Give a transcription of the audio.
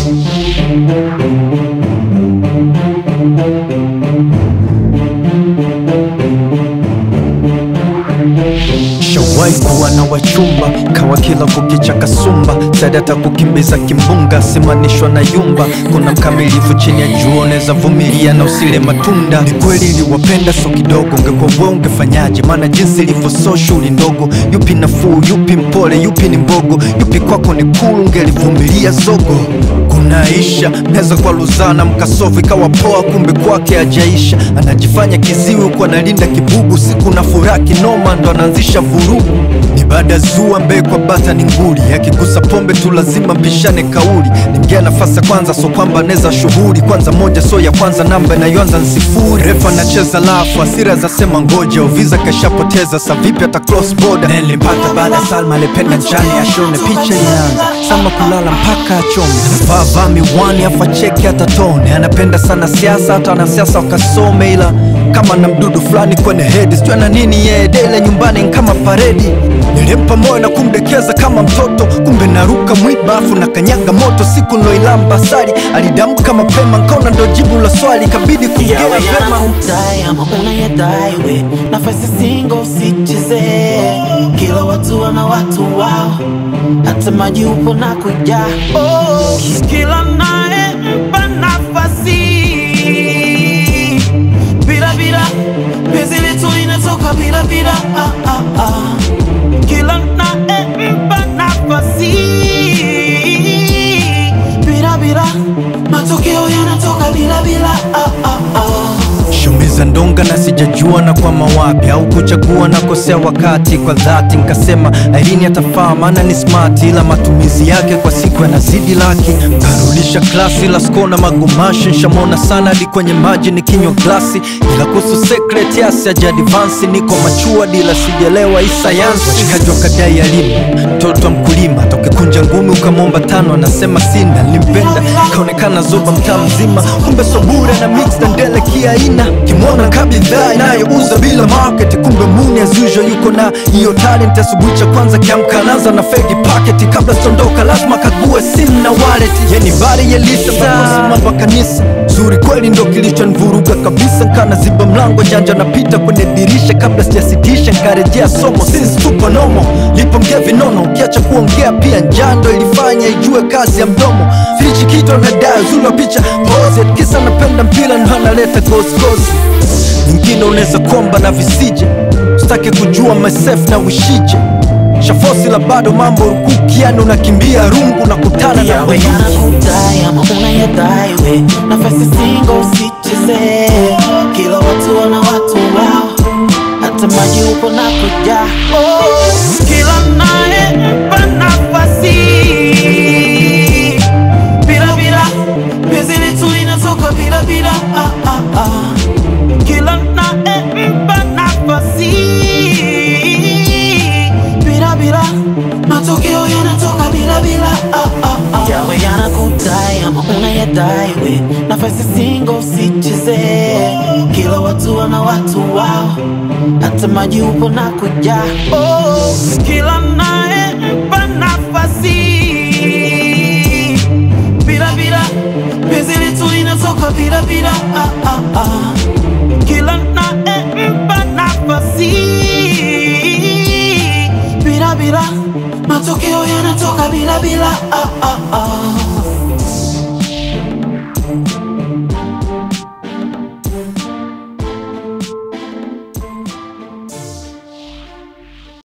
Shawai kuwa na wachumba, kawa kila kukicha kasumba, sadata kukimbiza kimbunga, simanishwa na yumba. Kuna mkamilifu chini ya jua, neza vumilia na usile matunda. Ni kweli niliwapenda so kidogo, ungekuwa wewe ungefanyaje? Maana jinsi ilivyo so shuli ndogo. Yupi nafuu, yupi mpole, yupi ni mbogo, yupi kwako ni cool, ungelivumilia zogo. Kunaisha, meza kwa luzana, mkasofu ikawa poa, kumbe kwake hajaisha. Anajifanya kiziwi kwa nalinda kibugu, siku na furaha kinoma ndo anaanzisha vurugu. Ni baada zua mbe kwa bata ni nguli, akigusa pombe tu lazima mpishane kauli. Nimgea nafasi kwanza so kwamba neza shuhuri, kwanza moja so ya kwanza namba inayoanza ni sifuri. Refa anacheza lafu, asira za sema ngoja, uviza kashapoteza, sa vipi ata cross border. Nilimpata baada Salma alependa njani ashone, picha inaanza sama kulala mpaka achome. Vava miwani afa cheki hata tone, anapenda sana siasa hata wanasiasa wakasome, ila kama na mdudu fulani kwenye head, sijua na nini yeye dele nyumbani kama paredi. Nilimpa moyo na kumdekeza kama mtoto, kumbe naruka mwiba afu na kanyaga moto. Siku niloilamba asali alidamuka mapema, nkaona ndo jibu la swali, kabidi kuongea vema. Ama unayadai we, nafasi single usicheze. Kila watu wana watu wao, hata maji upo na kuja. Kila nae mpa nafasi, bila bila penzi letu linatoka bila bila. Kila nae mpa nafasi, bila bila matokeo yanatoka bila bila. Shumiza ndonga na sijajua na kwa mawapi, au kuchagua na kosea wakati kwa dhati. Nkasema Irene atafaa maana ni smart, ila matumizi yake kwa siku yanazidi laki. Karulisha klasi la skona magumashi, nshamona sana hadi kwenye maji ni kinywa glasi. Ila kuhusu secret yasi aja advance, niko machua dila sijelewa hii sayansi. Washikaji wakadai elimu, mtoto wa mkulima, toke kunja ngumi ukamomba tano, anasema sina. Nilimpenda kaonekana zoba mtaa mzima, kumbe sobure na mix na ndele kiaina. Kimona kabidhaa inayouza bila market, kumbe muni as usual yuko na hiyo talent. Asubuhi cha kwanza kiamka anaanza na fegi packet, kabla sondoka lazima kague simu na wallet. Yeni bari ya lisa mambo kanisa, zuri kweli ndo kilicho nivuruga kabisa. Nkana ziba mlango janja napita kwenye dirisha, kabla sijasitisha nkarejea somo since tupo nomo. Lipo mgea vinono, ukiacha kuongea pia njando ilifanya ijue kazi ya mdomo. Filichi kito na daya zulu wa picha pose, kisa napenda mpila ndo analeta gozi. Nyingine uneza komba na visije, ustake kujua myself na wishije. Shafosi la bado mambo rukuki, yani unakimbia rungu na kutana na yawe yanakudai ama unayadai we, nafasi single usicheze. Kila watu wana watu wao, hata maji upo na kuja. Kila nae mpa nafasi, bila bila penzi letu linatoka bila bila. Kila nae mpa nafasi, bila bila matokeo yanatoka bila bila. Yawe yanakudai ama unayadai we, nafasi single usicheze. Kila watu wana watu wao, hata maji upo na kuja. Kila nae mpa nafasi, bila bila penzi letu linatoka bila bila. Kila nae mpa nafasi, bila bila matokeo yanatoka bila bila.